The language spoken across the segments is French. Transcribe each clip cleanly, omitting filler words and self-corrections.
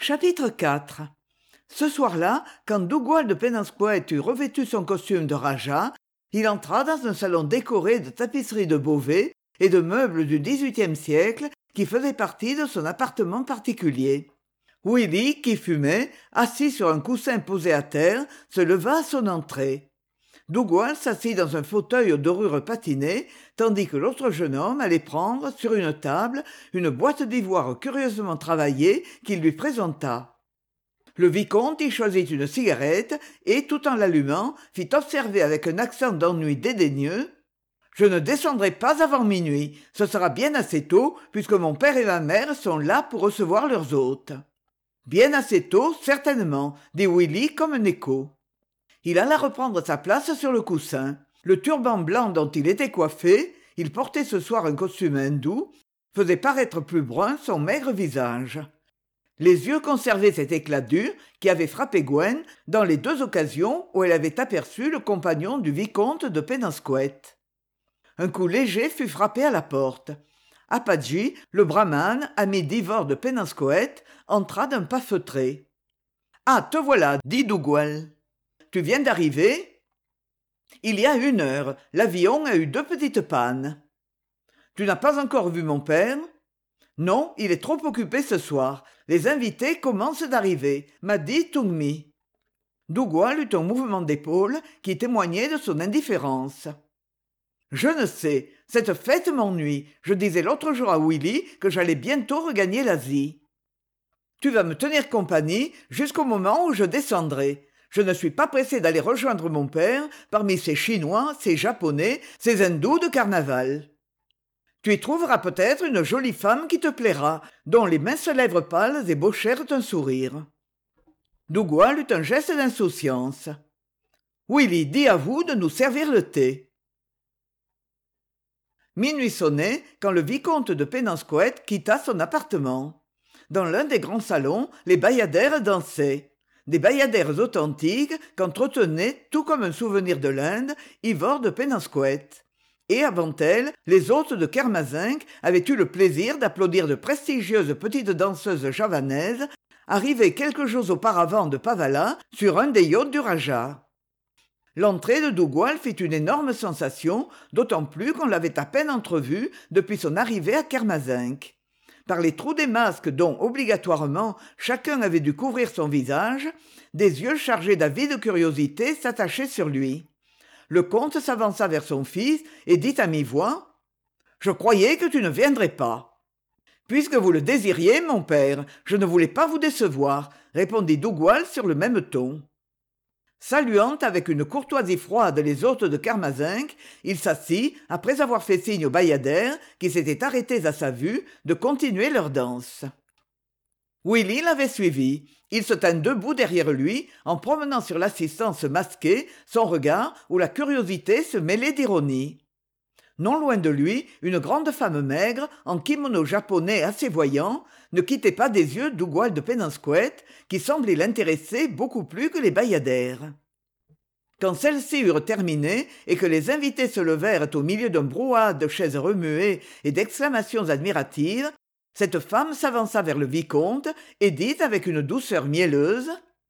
Chapitre 4. Ce soir-là, quand Dougal de Pennsquet eut revêtu son costume de Raja, il entra dans un salon décoré de tapisseries de Beauvais et de meubles du XVIIIe siècle qui faisaient partie de son appartement particulier. Willy, qui fumait, assis sur un coussin posé à terre, se leva à son entrée. Dougal s'assit dans un fauteuil aux dorures patinées, tandis que l'autre jeune homme allait prendre, sur une table, une boîte d'ivoire curieusement travaillée qu'il lui présenta. Le vicomte y choisit une cigarette et, tout en l'allumant, fit observer avec un accent d'ennui dédaigneux « Je ne descendrai pas avant minuit, ce sera bien assez tôt, puisque mon père et ma mère sont là pour recevoir leurs hôtes. » « Bien assez tôt, certainement, » dit Willy comme un écho. Il alla reprendre sa place sur le coussin. Le turban blanc dont il était coiffé, il portait ce soir un costume hindou, faisait paraître plus brun son maigre visage. Les yeux conservaient cet éclat dur qui avait frappé Gwen dans les deux occasions où elle avait aperçu le compagnon du vicomte de Pennsquet. Un coup léger fut frappé à la porte. Apadji, le brahmane, ami d'Ivor de Pennsquet, entra d'un pas feutré. « Ah, te voilà, dit Dougal. Tu viens d'arriver ? Il y a 1 heure, l'avion a eu 2 petites pannes. Tu n'as pas encore vu mon père ? Non, il est trop occupé ce soir. Les invités commencent d'arriver, m'a dit Toungmi. Dougal eut un mouvement d'épaule qui témoignait de son indifférence. Je ne sais, cette fête m'ennuie. Je disais l'autre jour à Willy que j'allais bientôt regagner l'Asie. Tu vas me tenir compagnie jusqu'au moment où je descendrai. Je ne suis pas pressé d'aller rejoindre mon père parmi ces Chinois, ces Japonais, ces Hindous de carnaval. Tu y trouveras peut-être une jolie femme qui te plaira, dont les minces lèvres pâles ébauchèrent un sourire. Dougal eut un geste d'insouciance. Willy, dis à vous de nous servir le thé. Minuit sonnait quand le vicomte de Pennsquet quitta son appartement. Dans l'un des grands salons, les bayadères dansaient. Des bayadères authentiques qu'entretenait, tout comme un souvenir de l'Inde, Ivor de Pennsquet. Et avant elle, les hôtes de Kermazinc avaient eu le plaisir d'applaudir de prestigieuses petites danseuses javanaises, arrivées quelques jours auparavant de Pavala sur un des yachts du Raja. L'entrée de Dougal fit une énorme sensation, d'autant plus qu'on l'avait à peine entrevu depuis son arrivée à Kermazinc. Par les trous des masques dont, obligatoirement, chacun avait dû couvrir son visage, des yeux chargés d'avide curiosité s'attachaient sur lui. Le comte s'avança vers son fils et dit à mi-voix « Je croyais que tu ne viendrais pas. »« Puisque vous le désiriez, mon père, je ne voulais pas vous décevoir, » répondit Dougal sur le même ton. Saluant avec une courtoisie froide les hôtes de Kermazinc, il s'assit, après avoir fait signe aux bayadères, qui s'étaient arrêtés à sa vue, de continuer leur danse. Willy l'avait suivi. Il se tint debout derrière lui, en promenant sur l'assistance masquée son regard où la curiosité se mêlait d'ironie. Non loin de lui, une grande femme maigre, en kimono japonais assez voyant, ne quittait pas des yeux Dougal de Pennsquet, qui semblait l'intéresser beaucoup plus que les bayadères. Quand celles-ci eurent terminé et que les invités se levèrent au milieu d'un brouhaha de chaises remuées et d'exclamations admiratives, cette femme s'avança vers le vicomte et dit avec une douceur mielleuse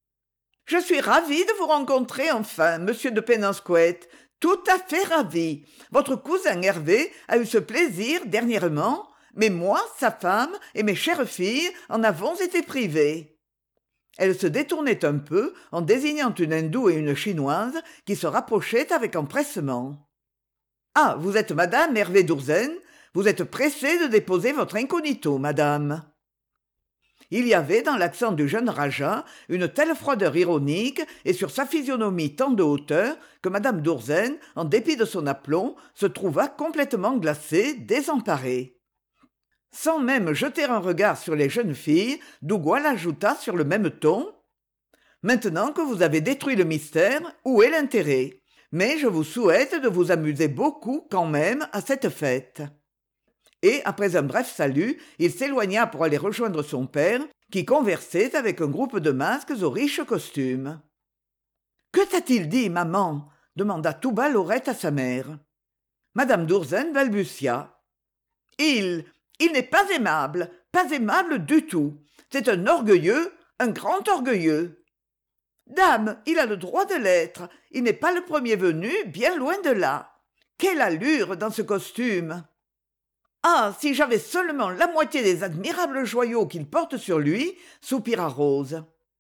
« Je suis ravie de vous rencontrer enfin, monsieur de Pennsquet, tout à fait ravie. Votre cousin Hervé a eu ce plaisir dernièrement, mais moi, sa femme et mes chères filles en avons été privés. » Elle se détournait un peu en désignant une hindoue et une chinoise qui se rapprochaient avec empressement. « Ah, vous êtes madame Hervé d'Ourzen ? Vous êtes pressée de déposer votre incognito, madame. » Il y avait dans l'accent du jeune Raja une telle froideur ironique et sur sa physionomie tant de hauteur que madame d'Ourzen, en dépit de son aplomb, se trouva complètement glacée, désemparée. Sans même jeter un regard sur les jeunes filles, Dougal ajouta sur le même ton « Maintenant que vous avez détruit le mystère, où est l'intérêt ? Mais je vous souhaite de vous amuser beaucoup quand même à cette fête. » Et, après un bref salut, il s'éloigna pour aller rejoindre son père, qui conversait avec un groupe de masques aux riches costumes. « Que t'a-t-il dit, maman ?» demanda tout bas Laurette à sa mère. Madame d'Ourzen balbutia. « Il n'est pas aimable du tout. C'est un orgueilleux, un grand orgueilleux. Dame, il a le droit de l'être. Il n'est pas le premier venu, bien loin de là. Quelle allure dans ce costume! Ah, si j'avais seulement la moitié des admirables joyaux qu'il porte sur lui, soupira Rose.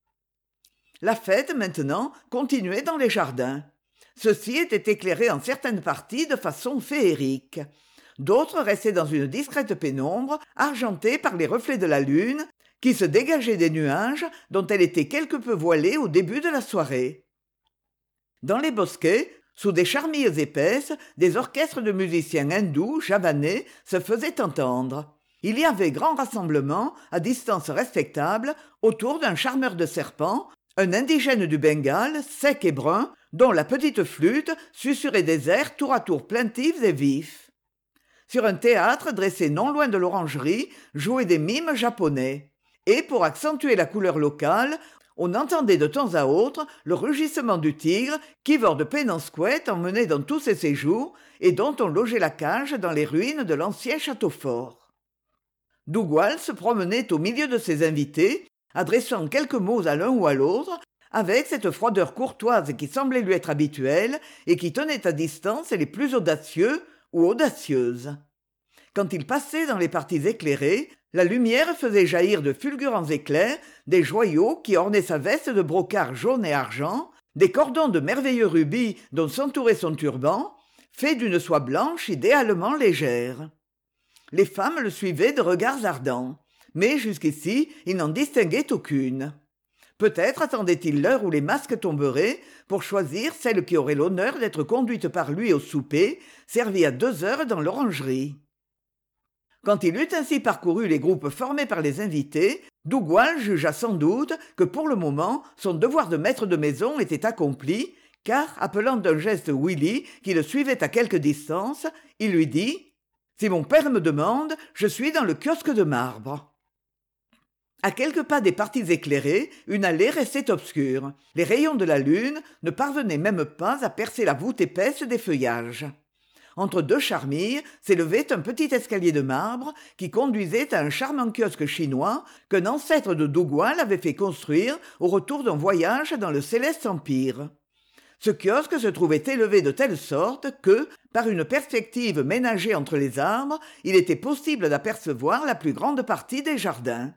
La fête, maintenant, continuait dans les jardins. Ceux-ci étaient éclairés en certaines parties de façon féerique. D'autres restaient dans une discrète pénombre, argentée par les reflets de la lune, qui se dégageait des nuages dont elle était quelque peu voilée au début de la soirée. Dans les bosquets, sous des charmilles épaisses, des orchestres de musiciens hindous, javanais, se faisaient entendre. Il y avait grand rassemblement, à distance respectable, autour d'un charmeur de serpents, un indigène du Bengale, sec et brun, dont la petite flûte susurrait des airs tour à tour plaintifs et vifs. Sur un théâtre dressé non loin de l'orangerie jouaient des mimes japonais. Et pour accentuer la couleur locale, on entendait de temps à autre le rugissement du tigre qu'Ivor de Penensquet emmenait dans tous ses séjours et dont on logeait la cage dans les ruines de l'ancien château fort. Dougal se promenait au milieu de ses invités, adressant quelques mots à l'un ou à l'autre, avec cette froideur courtoise qui semblait lui être habituelle et qui tenait à distance les plus audacieux ou audacieuses. Quand il passait dans les parties éclairées, la lumière faisait jaillir de fulgurants éclairs des joyaux qui ornaient sa veste de brocart jaune et argent, des cordons de merveilleux rubis dont s'entourait son turban, fait d'une soie blanche idéalement légère. Les femmes le suivaient de regards ardents, mais jusqu'ici il n'en distinguait aucune. Peut-être attendait-il l'heure où les masques tomberaient pour choisir celle qui aurait l'honneur d'être conduite par lui au souper, servi à 2 heures dans l'orangerie. Quand il eut ainsi parcouru les groupes formés par les invités, Dougal jugea sans doute que pour le moment son devoir de maître de maison était accompli, car, appelant d'un geste Willy, qui le suivait à quelque distance, il lui dit « Si mon père me demande, je suis dans le kiosque de marbre. » À quelques pas des parties éclairées, une allée restait obscure. Les rayons de la lune ne parvenaient même pas à percer la voûte épaisse des feuillages. Entre 2 charmilles s'élevait un petit escalier de marbre qui conduisait à un charmant kiosque chinois qu'un ancêtre de Dougal avait fait construire au retour d'un voyage dans le céleste empire. Ce kiosque se trouvait élevé de telle sorte que, par une perspective ménagée entre les arbres, il était possible d'apercevoir la plus grande partie des jardins.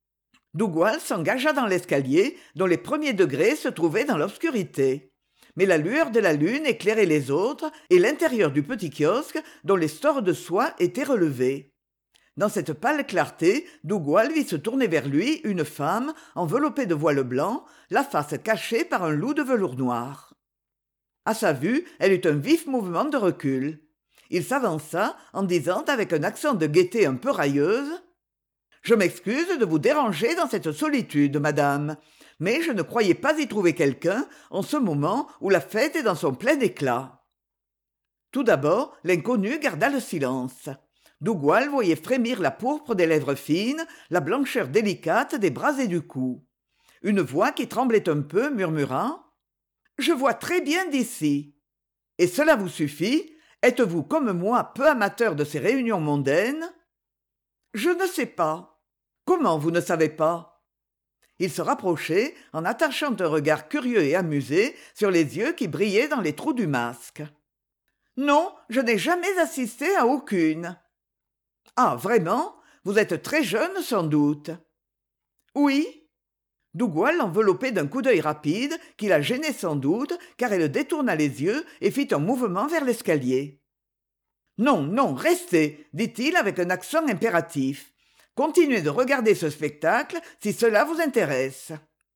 Dougal s'engagea dans l'escalier, dont les premiers degrés se trouvaient dans l'obscurité. Mais la lueur de la lune éclairait les autres et l'intérieur du petit kiosque dont les stores de soie étaient relevés. Dans cette pâle clarté, Dougal vit se tourner vers lui une femme enveloppée de voile blanc, la face cachée par un loup de velours noir. À sa vue, elle eut un vif mouvement de recul. Il s'avança en disant avec un accent de gaieté un peu railleuse « Je m'excuse de vous déranger dans cette solitude, madame. Mais je ne croyais pas y trouver quelqu'un en ce moment où la fête est dans son plein éclat. » Tout d'abord, l'inconnu garda le silence. Dougal voyait frémir la pourpre des lèvres fines, la blancheur délicate des bras et du cou. Une voix qui tremblait un peu murmura « Je vois très bien d'ici. » « Et cela vous suffit? Êtes-vous comme moi peu amateur de ces réunions mondaines ? » « Je ne sais pas. »« Comment vous ne savez pas ?» Il se rapprochait en attachant un regard curieux et amusé sur les yeux qui brillaient dans les trous du masque. « Non, je n'ai jamais assisté à aucune. »« Ah, vraiment? Vous êtes très jeune, sans doute. »« Oui. » Dougal l'enveloppait d'un coup d'œil rapide qui la gênait sans doute, car elle détourna les yeux et fit un mouvement vers l'escalier. « Non, non, restez, dit-il avec un accent impératif. Continuez de regarder ce spectacle si cela vous intéresse. »«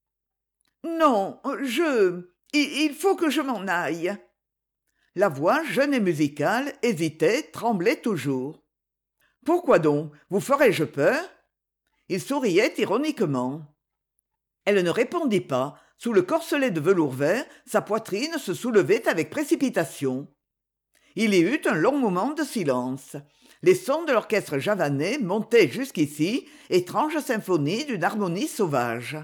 Non, il faut que je m'en aille. » La voix, jeune et musicale, hésitait, tremblait toujours. « Pourquoi donc? Vous ferai-je peur ?» Il souriait ironiquement. Elle ne répondit pas. Sous le corselet de velours vert, sa poitrine se soulevait avec précipitation. Il y eut un long moment de silence. Les sons de l'orchestre javanais montaient jusqu'ici, étrange symphonie d'une harmonie sauvage.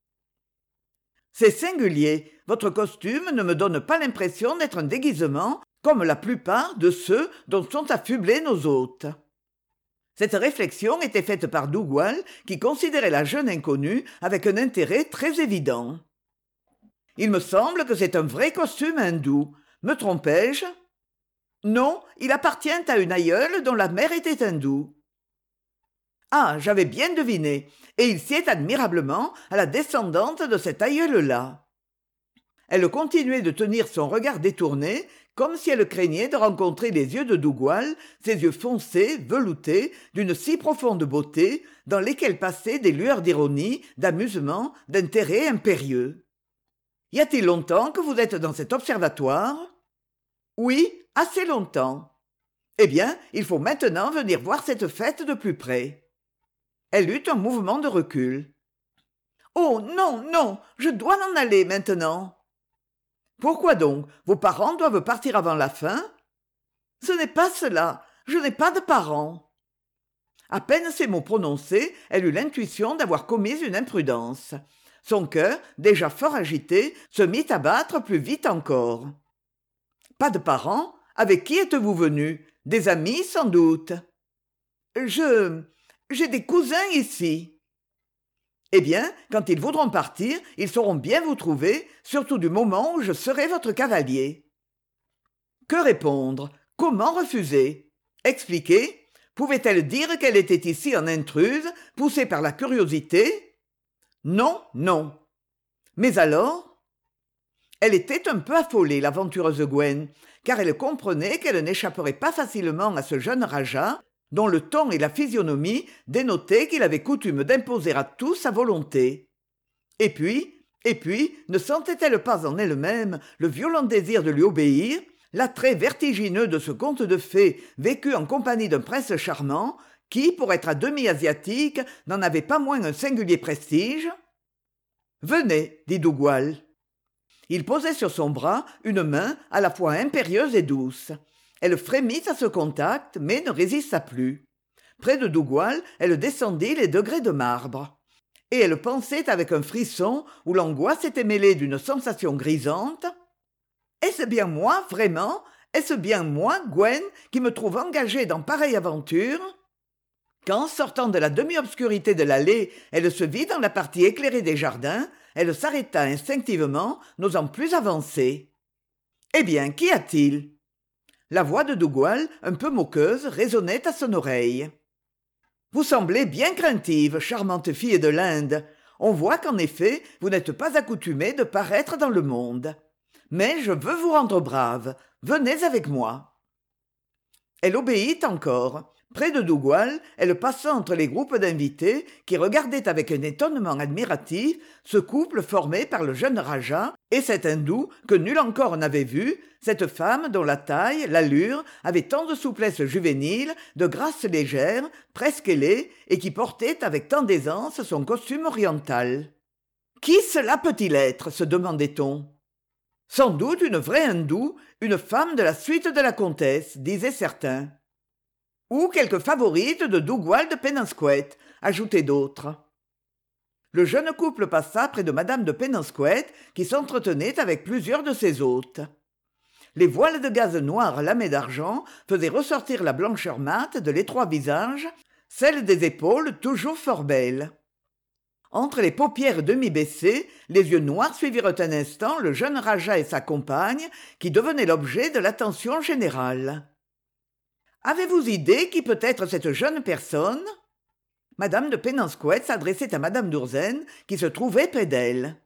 « C'est singulier, votre costume ne me donne pas l'impression d'être un déguisement, comme la plupart de ceux dont sont affublés nos hôtes. » Cette réflexion était faite par Dougal, qui considérait la jeune inconnue avec un intérêt très évident. « Il me semble que c'est un vrai costume hindou. Me trompais-je ? » ?»« Non, il appartient à une aïeule dont la mère était hindoue. »« Ah, j'avais bien deviné, et il sied admirablement à la descendante de cette aïeule-là. » Elle continuait de tenir son regard détourné, comme si elle craignait de rencontrer les yeux de Dougal, ses yeux foncés, veloutés, d'une si profonde beauté, dans lesquels passaient des lueurs d'ironie, d'amusement, d'intérêt impérieux. « Y a-t-il longtemps que vous êtes dans cet observatoire ? » ?»« Oui, assez longtemps. »« Eh bien, il faut maintenant venir voir cette fête de plus près. » Elle eut un mouvement de recul. « Oh non, non, je dois m'en aller maintenant. » « Pourquoi donc ? Vos parents doivent partir avant la fin ? » ?»« Ce n'est pas cela. Je n'ai pas de parents. » À peine ces mots prononcés, elle eut l'intuition d'avoir commis une imprudence. Son cœur, déjà fort agité, se mit à battre plus vite encore. « Pas de parents ? Avec qui êtes-vous venu ? Des amis, sans doute. »« J'ai des cousins ici. » Eh bien, quand ils voudront partir, ils sauront bien vous trouver, surtout du moment où je serai votre cavalier. Que répondre ? Comment refuser ? Expliquer ? Pouvait-elle dire qu'elle était ici en intruse, poussée par la curiosité ? Non, non. Mais alors ? Elle était un peu affolée, l'aventureuse Gwen, car elle comprenait qu'elle n'échapperait pas facilement à ce jeune rajah, dont le ton et la physionomie dénotaient qu'il avait coutume d'imposer à tous sa volonté. Et puis, ne sentait-elle pas en elle-même le violent désir de lui obéir, l'attrait vertigineux de ce conte de fées vécu en compagnie d'un prince charmant, qui, pour être à demi asiatique, n'en avait pas moins un singulier prestige ? « Venez, dit Dougal. Il posait sur son bras une main à la fois impérieuse et douce. Elle frémit à ce contact, mais ne résista plus. Près de Dougal, elle descendit les degrés de marbre. Et elle pensait avec un frisson où l'angoisse était mêlée d'une sensation grisante. « Est-ce bien moi, vraiment ? Est-ce bien moi, Gwen, qui me trouve engagée dans pareille aventure ?» Quand, sortant de la demi-obscurité de l'allée, elle se vit dans la partie éclairée des jardins, elle s'arrêta instinctivement, n'osant plus avancer. « Eh bien, qu'y a-t-il ?» La voix de Dougal, un peu moqueuse, résonnait à son oreille. « Vous semblez bien craintive, charmante fille de l'Inde. On voit qu'en effet, vous n'êtes pas accoutumée de paraître dans le monde. Mais je veux vous rendre brave. Venez avec moi. » Elle obéit encore. Près de Dougal, elle passa entre les groupes d'invités qui regardaient avec un étonnement admiratif ce couple formé par le jeune rajah et cet hindou que nul encore n'avait vu, cette femme dont la taille, l'allure avaient tant de souplesse juvénile, de grâce légère, presque ailée, et qui portait avec tant d'aisance son costume oriental. Qui cela peut-il être ? Se demandait-on. Sans doute une vraie hindoue, une femme de la suite de la comtesse, disaient certains. Ou quelque favorite de Dougal de Penensquet, ajoutaient d'autres. Le jeune couple passa près de madame de Penensquet, qui s'entretenait avec plusieurs de ses hôtes. Les voiles de gaze noires lamées d'argent faisaient ressortir la blancheur mate de l'étroit visage, celle des épaules toujours fort belles. Entre les paupières demi-baissées, les yeux noirs suivirent un instant le jeune rajah et sa compagne, qui devenaient l'objet de l'attention générale. « Avez-vous idée qui peut être cette jeune personne ?» Madame de Penensquet s'adressait à madame d'Urzen, qui se trouvait près d'elle.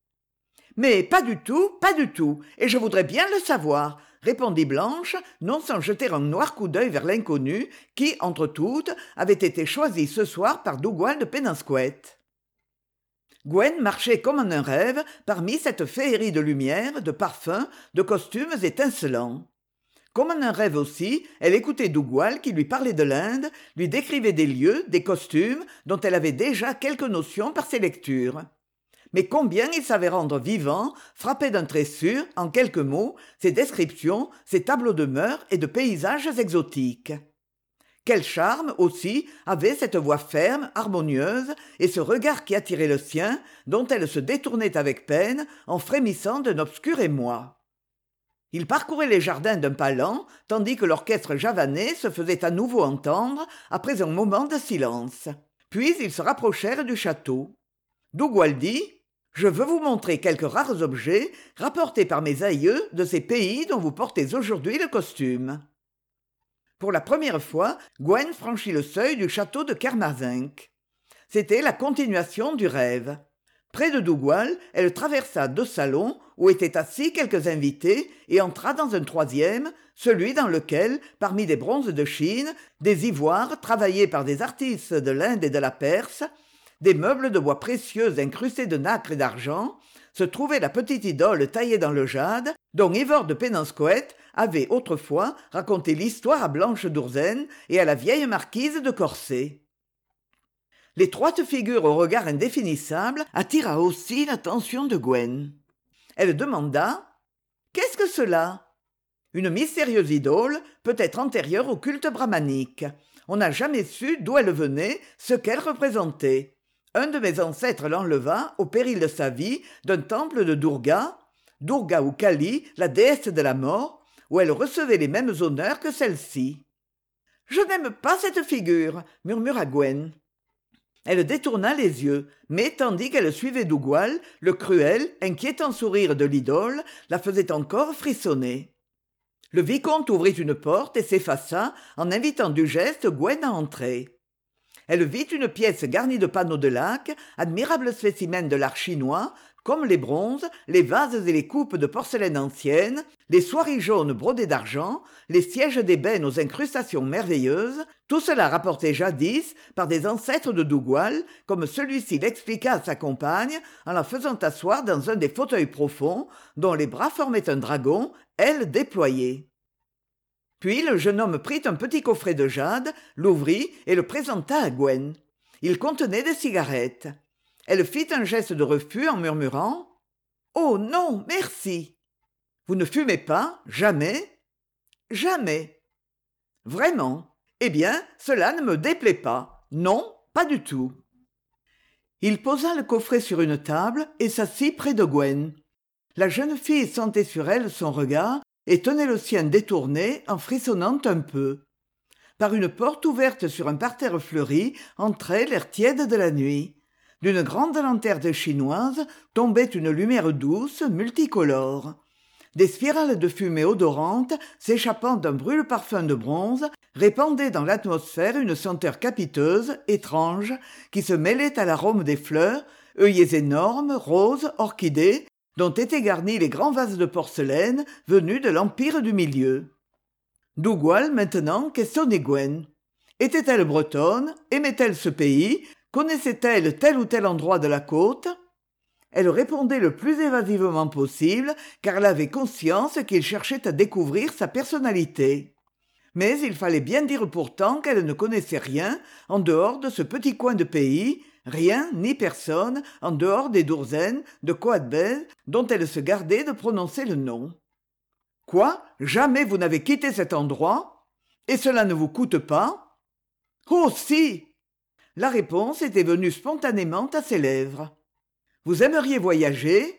« Mais pas du tout, et je voudrais bien le savoir, » répondit Blanche, non sans jeter un noir coup d'œil vers l'inconnue, qui, entre toutes, avait été choisie ce soir par Dougal de Penensquet. Gwen marchait comme en un rêve parmi cette féerie de lumière, de parfums, de costumes étincelants. Comme en un rêve aussi, elle écoutait Dougal qui lui parlait de l'Inde, lui décrivait des lieux, des costumes, dont elle avait déjà quelques notions par ses lectures. Mais combien il savait rendre vivant, frapper d'un trait sûr, en quelques mots, ses descriptions, ses tableaux de mœurs et de paysages exotiques. Quel charme, aussi, avait cette voix ferme, harmonieuse, et ce regard qui attirait le sien, dont elle se détournait avec peine, en frémissant d'un obscur émoi. Il parcourait les jardins d'un pas lent, tandis que l'orchestre javanais se faisait à nouveau entendre après un moment de silence. Puis ils se rapprochèrent du château. Dougal dit « Je veux vous montrer quelques rares objets rapportés par mes aïeux de ces pays dont vous portez aujourd'hui le costume. » Pour la première fois, Gwen franchit le seuil du château de Kermazinck. C'était la continuation du rêve. Près de Dougal, elle traversa 2 salons où étaient assis quelques invités et entra dans un troisième, celui dans lequel, parmi des bronzes de Chine, des ivoires travaillés par des artistes de l'Inde et de la Perse, des meubles de bois précieux incrustés de nacre et d'argent, se trouvait la petite idole taillée dans le jade, dont Ivor de Péninscoët avait autrefois raconté l'histoire à Blanche d'Ourzen et à la vieille marquise de Corsé. L'étroite figure au regard indéfinissable attira aussi l'attention de Gwen. Elle demanda « Qu'est-ce que cela ?» Une mystérieuse idole, peut-être antérieure au culte brahmanique. On n'a jamais su d'où elle venait, ce qu'elle représentait. Un de mes ancêtres l'enleva, au péril de sa vie, d'un temple de Durga ou Kali, la déesse de la mort, où elle recevait les mêmes honneurs que celle-ci. « Je n'aime pas cette figure, » murmura Gwen. Elle détourna les yeux, mais tandis qu'elle suivait Dougal, le cruel, inquiétant sourire de l'idole la faisait encore frissonner. Le vicomte ouvrit une porte et s'effaça en invitant du geste Gwen à entrer. Elle vit une pièce garnie de panneaux de laque, admirable spécimen de l'art chinois, comme les bronzes, les vases et les coupes de porcelaine ancienne, les soieries jaunes brodées d'argent, les sièges d'ébène aux incrustations merveilleuses, tout cela rapporté jadis par des ancêtres de Dougal, comme celui-ci l'expliqua à sa compagne en la faisant asseoir dans un des fauteuils profonds, dont les bras formaient un dragon, elle déployée. Puis le jeune homme prit un petit coffret de jade, l'ouvrit et le présenta à Gwen. Il contenait des cigarettes. Elle fit un geste de refus en murmurant « Oh non, merci !»« Vous ne fumez pas, jamais ?»« Jamais. »« Vraiment ? Eh bien, cela ne me déplaît pas. Non, pas du tout. » Il posa le coffret sur une table et s'assit près de Gwen. La jeune fille sentait sur elle son regard et tenait le sien détourné en frissonnant un peu. Par une porte ouverte sur un parterre fleuri entrait l'air tiède de la nuit. D'une grande lanterne chinoise tombait une lumière douce, multicolore. Des spirales de fumée odorante, s'échappant d'un brûle-parfum de bronze, répandaient dans l'atmosphère une senteur capiteuse, étrange, qui se mêlait à l'arôme des fleurs, œillets énormes, roses, orchidées, dont étaient garnis les grands vases de porcelaine venus de l'Empire du Milieu. Dougal, maintenant, questionnait Gwen. Était-elle bretonne? Aimait-elle ce pays? Connaissait-elle tel ou tel endroit de la côte? Elle répondait le plus évasivement possible, car elle avait conscience qu'il cherchait à découvrir sa personnalité. Mais il fallait bien dire pourtant qu'elle ne connaissait rien en dehors de ce petit coin de pays, rien ni personne en dehors des Dourzen, de Coatbel, dont elle se gardait de prononcer le nom. « Quoi? Jamais vous n'avez quitté cet endroit? Et cela ne vous coûte pas? »« Oh si !» La réponse était venue spontanément à ses lèvres. « Vous aimeriez voyager ? » ?»«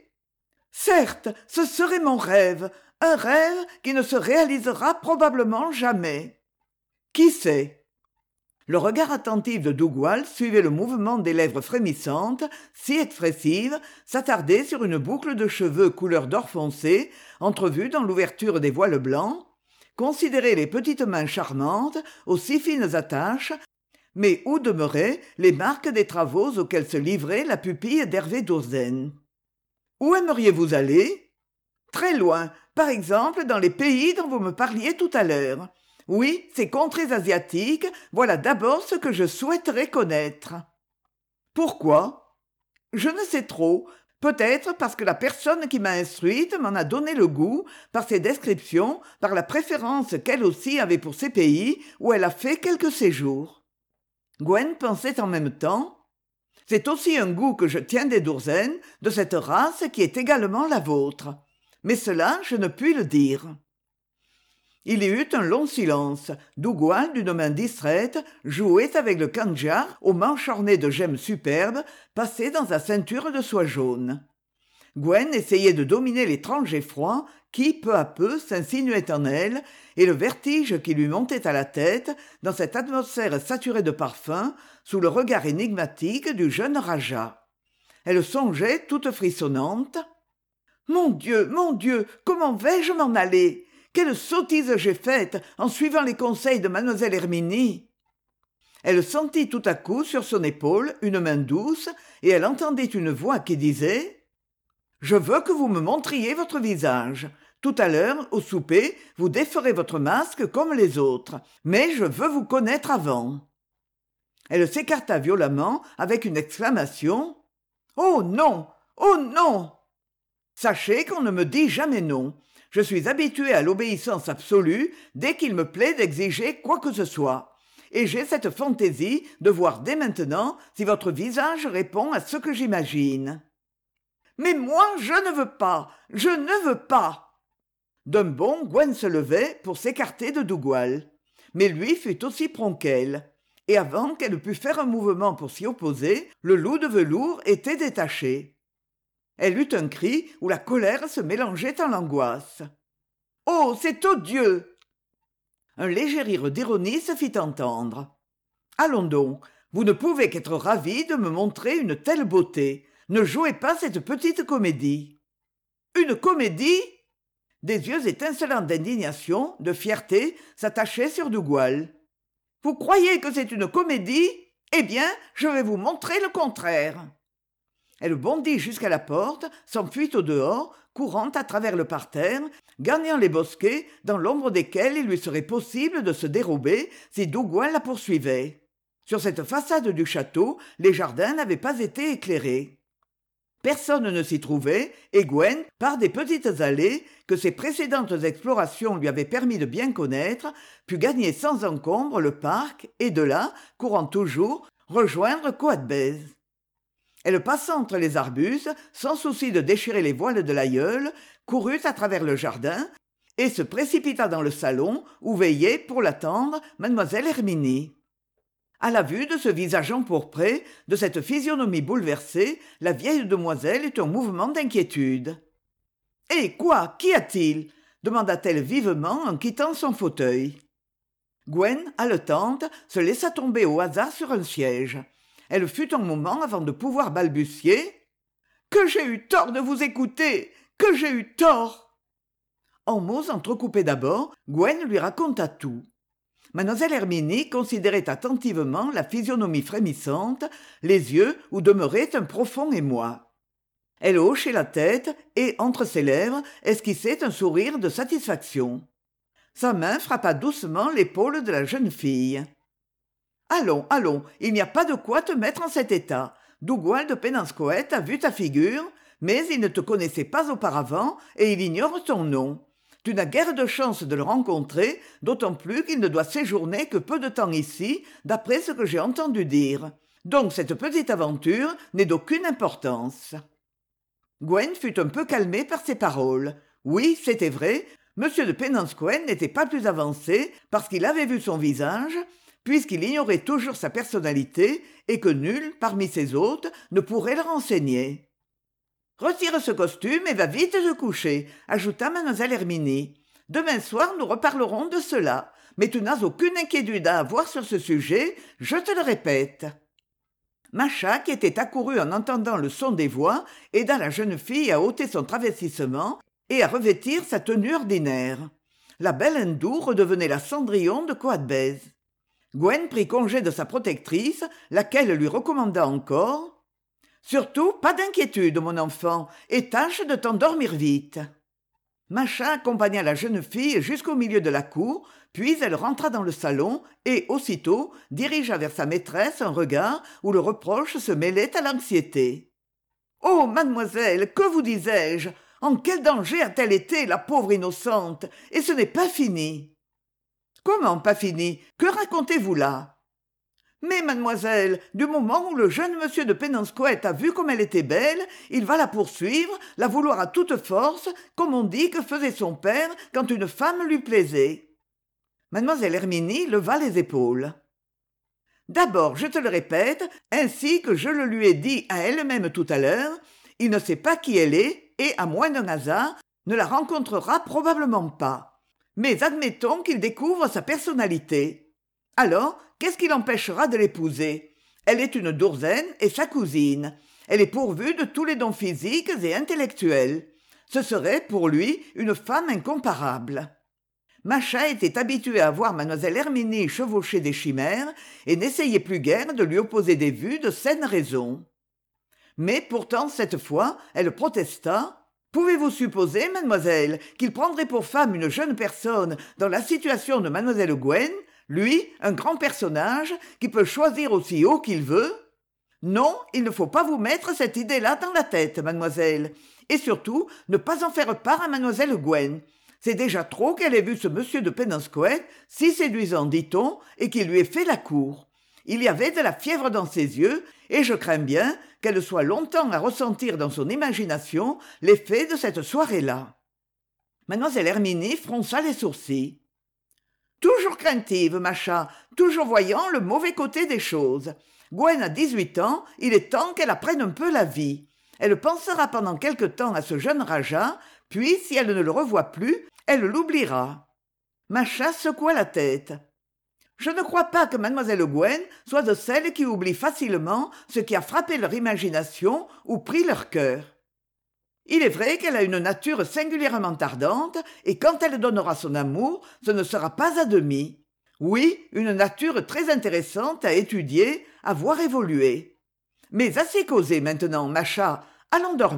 Certes, ce serait mon rêve, un rêve qui ne se réalisera probablement jamais. » »« Qui sait ?» Le regard attentif de Dougal suivait le mouvement des lèvres frémissantes, si expressives, s'attarder sur une boucle de cheveux couleur d'or foncé, entrevue dans l'ouverture des voiles blancs, considérer les petites mains charmantes, aux si fines attaches, mais où demeuraient les marques des travaux auxquels se livrait la pupille d'Hervé d'Ourzen. « Où aimeriez-vous aller ? » ?»« Très loin, par exemple dans les pays dont vous me parliez tout à l'heure. Oui, ces contrées asiatiques, voilà d'abord ce que je souhaiterais connaître. » « Pourquoi ? » ?»« Je ne sais trop. Peut-être parce que la personne qui m'a instruite m'en a donné le goût, par ses descriptions, par la préférence qu'elle aussi avait pour ces pays où elle a fait quelques séjours. » Gwen pensait en même temps « C'est aussi un goût que je tiens des Dourzen, de cette race qui est également la vôtre. Mais cela, je ne puis le dire. » Il y eut un long silence. Dougal, d'une main distraite, jouait avec le kandjar aux manches ornées de gemmes superbes, passées dans sa ceinture de soie jaune. Gwen essayait de dominer l'étrange effroi qui, peu à peu, s'insinuait en elle, et le vertige qui lui montait à la tête, dans cette atmosphère saturée de parfums, sous le regard énigmatique du jeune Rajah. Elle songeait, toute frissonnante. « Mon Dieu, comment vais-je m'en aller ? Quelle sottise j'ai faite en suivant les conseils de mademoiselle Herminie !» Elle sentit tout à coup sur son épaule une main douce, et elle entendit une voix qui disait « Je veux que vous me montriez votre visage. Tout à l'heure, au souper, vous déferez votre masque comme les autres, mais je veux vous connaître avant. » Elle s'écarta violemment avec une exclamation. « Oh non! Oh non !» Sachez qu'on ne me dit jamais non. Je suis habituée à l'obéissance absolue dès qu'il me plaît d'exiger quoi que ce soit. Et j'ai cette fantaisie de voir dès maintenant si votre visage répond à ce que j'imagine. « Mais moi, je ne veux pas. Je ne veux pas. » D'un bond, Gwen se levait pour s'écarter de Dougal. Mais lui fut aussi prompt qu'elle. Et avant qu'elle pût faire un mouvement pour s'y opposer, le loup de velours était détaché. Elle eut un cri où la colère se mélangeait en l'angoisse. « Oh, c'est odieux !» Un léger rire d'ironie se fit entendre. « Allons donc, vous ne pouvez qu'être ravi de me montrer une telle beauté. Ne jouez pas cette petite comédie. »« Une comédie ?» Des yeux étincelants d'indignation, de fierté, s'attachaient sur Dougal. « Vous croyez que c'est une comédie ? Eh bien, je vais vous montrer le contraire. » Elle bondit jusqu'à la porte, s'enfuit au dehors, courant à travers le parterre, gagnant les bosquets dans l'ombre desquels il lui serait possible de se dérober si Dougal la poursuivait. Sur cette façade du château, les jardins n'avaient pas été éclairés. Personne ne s'y trouvait, et Gwen, par des petites allées que ses précédentes explorations lui avaient permis de bien connaître, put gagner sans encombre le parc et de là, courant toujours, rejoindre Coathbez. Elle passa entre les arbustes, sans souci de déchirer les voiles de l'aïeul, courut à travers le jardin et se précipita dans le salon où veillait, pour l'attendre, mademoiselle Herminie. À la vue de ce visage empourpré, de cette physionomie bouleversée, la vieille demoiselle eut un mouvement d'inquiétude. « Eh quoi, qu'y a-t-il » demanda-t-elle vivement en quittant son fauteuil. Gwen, haletante, se laissa tomber au hasard sur un siège. Elle fut un moment avant de pouvoir balbutier. « Que j'ai eu tort de vous écouter ! Que j'ai eu tort !» En mots entrecoupés d'abord, Gwen lui raconta tout. Mademoiselle Herminie considérait attentivement la physionomie frémissante, les yeux où demeurait un profond émoi. Elle hochait la tête et, entre ses lèvres, esquissait un sourire de satisfaction. Sa main frappa doucement l'épaule de la jeune fille. « Allons, il n'y a pas de quoi te mettre en cet état. Dougal de Penenscoët a vu ta figure, mais il ne te connaissait pas auparavant et il ignore ton nom. Tu n'as guère de chance de le rencontrer, d'autant plus qu'il ne doit séjourner que peu de temps ici, d'après ce que j'ai entendu dire. Donc cette petite aventure n'est d'aucune importance. » Gwen fut un peu calmée par ces paroles. Oui, c'était vrai, M. de Penenscoët n'était pas plus avancé parce qu'il avait vu son visage, puisqu'il ignorait toujours sa personnalité et que nul, parmi ses hôtes, ne pourrait le renseigner. « Retire ce costume et va vite te coucher, » ajouta mademoiselle Herminie. « Demain soir, nous reparlerons de cela, mais tu n'as aucune inquiétude à avoir sur ce sujet, je te le répète. » Macha, qui était accourue en entendant le son des voix, aida la jeune fille à ôter son travestissement et à revêtir sa tenue ordinaire. La belle hindoue redevenait la Cendrillon de Coathbez. Gwen prit congé de sa protectrice, laquelle lui recommanda encore « Surtout, pas d'inquiétude, mon enfant, et tâche de t'endormir vite. » Macha accompagna la jeune fille jusqu'au milieu de la cour, puis elle rentra dans le salon et, aussitôt, dirigea vers sa maîtresse un regard où le reproche se mêlait à l'anxiété. « Oh, mademoiselle, que vous disais-je ? En quel danger a-t-elle été, la pauvre innocente ? Et ce n'est pas fini. »« Comment pas fini ? Que racontez-vous là ? » Mais, mademoiselle, du moment où le jeune monsieur de Penenscoët a vu comme elle était belle, il va la poursuivre, la vouloir à toute force, comme on dit que faisait son père quand une femme lui plaisait. Mademoiselle Herminie leva les épaules. D'abord, je te le répète, ainsi que je le lui ai dit à elle-même tout à l'heure, Il ne sait pas qui elle est et, à moins d'un hasard, ne la rencontrera probablement pas. Mais admettons qu'il découvre sa personnalité. Alors, qu'est-ce qui l'empêchera de l'épouser? Elle est une douzaine et sa cousine. Elle est pourvue de tous les dons physiques et intellectuels. Ce serait, pour lui, une femme incomparable. Macha était habituée à voir mademoiselle Herminie chevaucher des chimères et n'essayait plus guère de lui opposer des vues de saine raison. Mais pourtant, cette fois, elle protesta. « Pouvez-vous supposer, mademoiselle, qu'il prendrait pour femme une jeune personne dans la situation de mademoiselle Gwen, lui, un grand personnage, qui peut choisir aussi haut qu'il veut? Non, il ne faut pas vous mettre cette idée-là dans la tête, mademoiselle. Et surtout, ne pas en faire part à mademoiselle Gwen. C'est déjà trop qu'elle ait vu ce monsieur de Penobscot, si séduisant, dit-on, et qu'il lui ait fait la cour. Il y avait de la fièvre dans ses yeux, et je crains bien qu'elle soit longtemps à ressentir dans son imagination l'effet de cette soirée-là. » Mademoiselle Herminie fronça les sourcils. « Toujours craintive, Macha, toujours voyant le mauvais côté des choses. Gwen a 18 ans, il est temps qu'elle apprenne un peu la vie. Elle pensera pendant quelque temps à ce jeune Rajah, puis, si elle ne le revoit plus, elle l'oubliera. » Macha secoua la tête. « Je ne crois pas que mademoiselle Gwen soit de celles qui oublient facilement ce qui a frappé leur imagination ou pris leur cœur. Il est vrai qu'elle a une nature singulièrement ardente, et quand elle donnera son amour, ce ne sera pas à demi. Oui, une nature très intéressante à étudier, à voir évoluer. Mais assez causé maintenant, Macha, allons dormir. »